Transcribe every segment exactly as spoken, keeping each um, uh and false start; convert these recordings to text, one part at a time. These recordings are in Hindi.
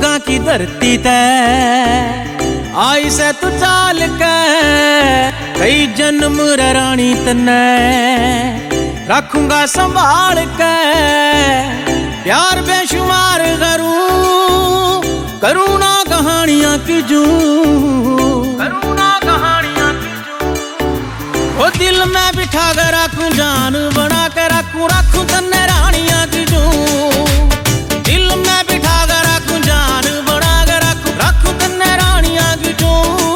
सुखा की धरती तै आई से तू चाल के कई जन्म रानी तन्ने रखूंगा संभाल के प्यार बेशुमार करूं करूं ना कहानियां की जू करूं ना कहानियां की जू वो दिल में बिठा कर रखूं जान बना के रखूं रखूं तन्ने रानियां की जू दिल में बिठा कर रखूं जान बना के रखूं रखूं तन्ने रानियां की जू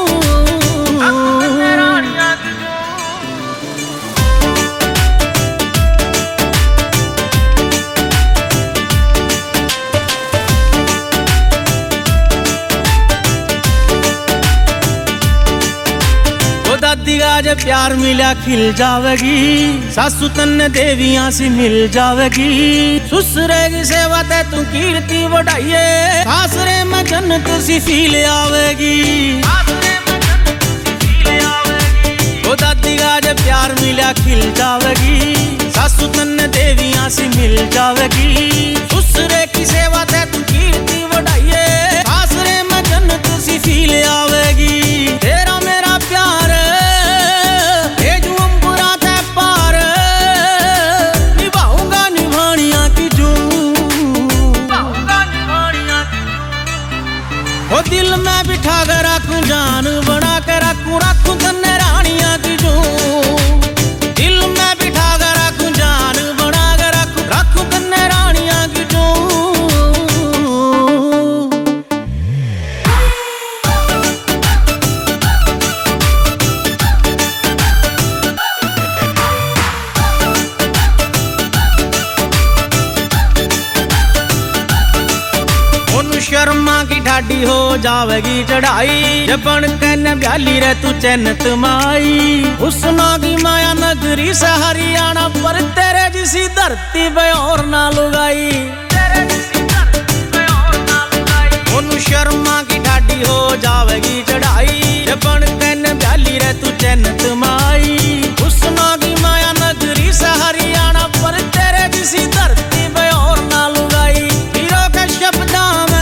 दादी आज प्यार मिला खिल जावेगी सासू तन्ने देवियां सी मिल जावेगी ससुरे की सेवा ते तू कीर्ति बढ़ाइए सासरे में जन्नत सी फील आवेगी ओ दादी आज प्यार मिला खिल जावेगी सासू तन्ने देवियां सी मिल जावेगी ससुरे की सेवा ते तू कीर्ति बढ़ाइए सासरे में जन्नत सी फील आवेगी तेरा मेरा प्यार वो दिल में बिठा कर रखूं जान बना के रखूं रखूं तन्ने रानियां की जू दिल में बिठा कर रखूं जान बना के रखूं रखूं तन्ने रानियां की जू शर्मा की ढाडी हो जावेगी चढ़ाई जबन कहने ब्याली रे तू चैनत माई हुस्ना की माया नगरी से हरियाणा पर तेरे जिसी धरती पे और ना लुगाई उन शर्मा की ढाडी हो जावेगी चढ़ाई जबन कहने ब्याली रे तू चैनत माई हुस्ना की माया नगरी से हरियाणा पर तेरे जिसी धरती पे और ना लुगाई हीरो के शब्दा में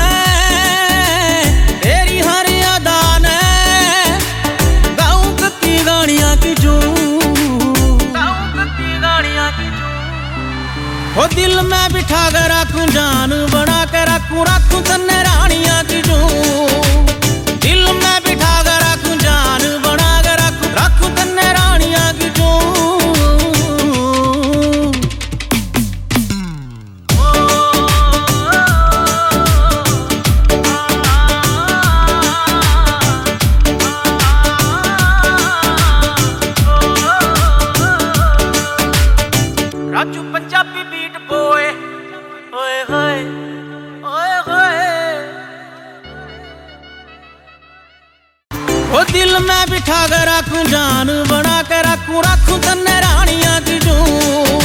वो दिल में बिठा कर रखूं जान बना के रखूं रखूं तन्ने रानियां की जू दिल में बिठा कर रखूं जान बना के रखूं रखूं तन्ने रानियां की जू राजू पंजाबी बीट बोए ओए होए ओए होए वो दिल में बिठा कर रखूं जान बना के रखूं रखूं तन्ने रानियां की जू